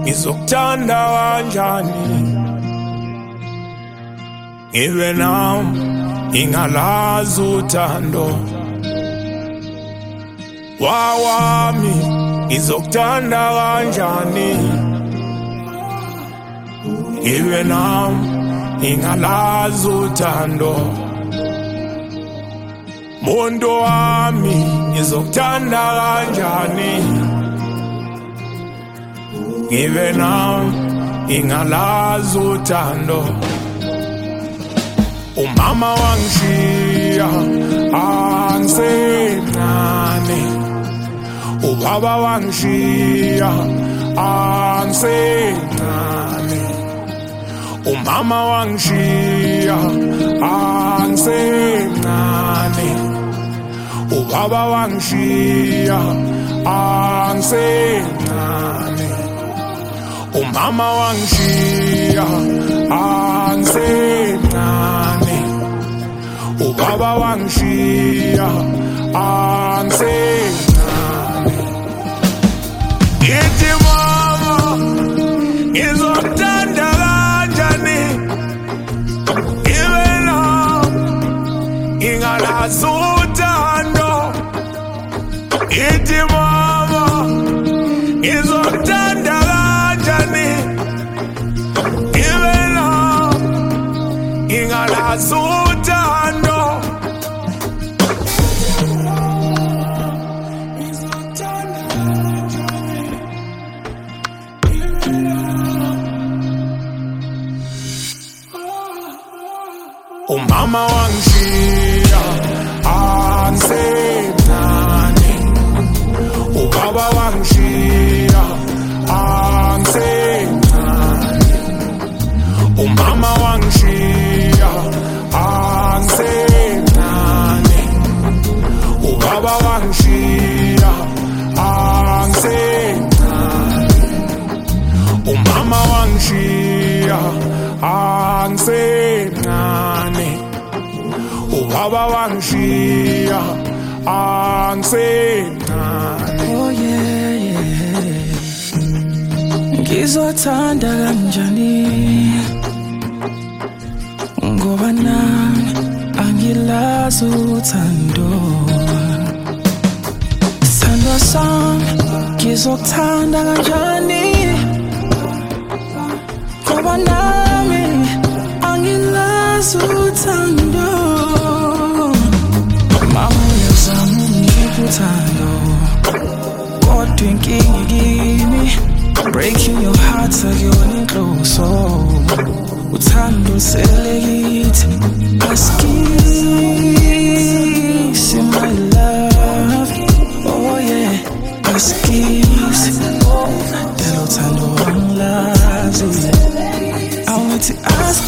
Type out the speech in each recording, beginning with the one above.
Ngizokuthanda kanjani ngibe nami ingalazi uthando wawami. Ngizokuthanda kanjani ngibe nami ingalazi uthando muntu wami. Ngizokuthanda kanjani ngibe nami ingalazi uthando. Umama wangishiya angisemncane, ubaba wangishiya angisemncane. Umama wangishiya angisemncane, ubaba wangishiya angisemncane. Umama wangishiya angisemncane, ubaba wangishiya angisemncane. Ngithi mama ngizokuthanda kanjani ngibe nami ingalazi uthando. Ngithi mama ngizokuthanda kanjani ngibe nami ingalazi uthando. Umama wangishiya angisemncane, ubaba wangishiya angisemncane. Umama wangishiya angisemncane, ubaba wangishiya angisemncane. Umama wangishiya angisemncane, ubaba wangishiya angisemncane. Oh yeah, yeah. Ngizothanda kanjani ngoba nami angilazi uthando. Sithando sami ngizokuthanda kanjani ngoba nami angilazi uthando. Mama uyazama unginika uthando kodwa inkinga kimi, breaking your heart akuyona inhloso. Uthando selekithi askisi my love. Oh yeah, askisi dela uthando angilazi. I want to ask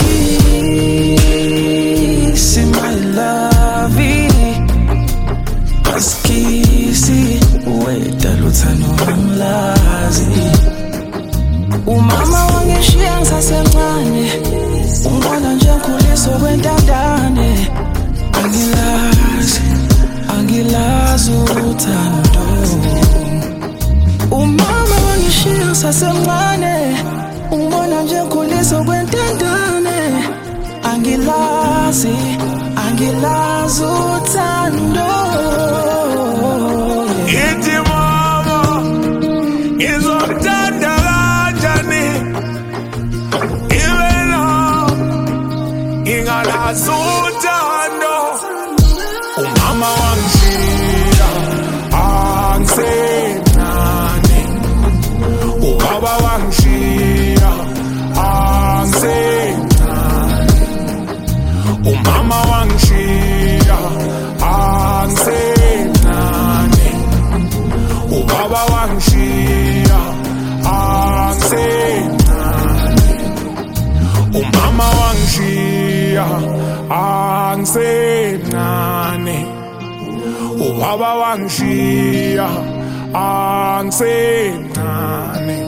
you, my love, askisi weda luthando angilazi. Umama wangishiya ngisasemncane, ungibona nje nkhuliso kwentandane. Angilazi uthando. Umama wangishiya ngisasemncane, ungibona nje nkhuliso kwentandane. Angilazi uthando. Ngithi mama ngizokuthanda kanjani ngibe nami ingalazi uthando. Umama wangishiya angisemncane, ubaba wangishiya angisemncane. Umama wangishiya angisemncane, ubaba wangishiya angisemncane. Umama wangishiya angisemncane, ubaba wangishiya angisemncane.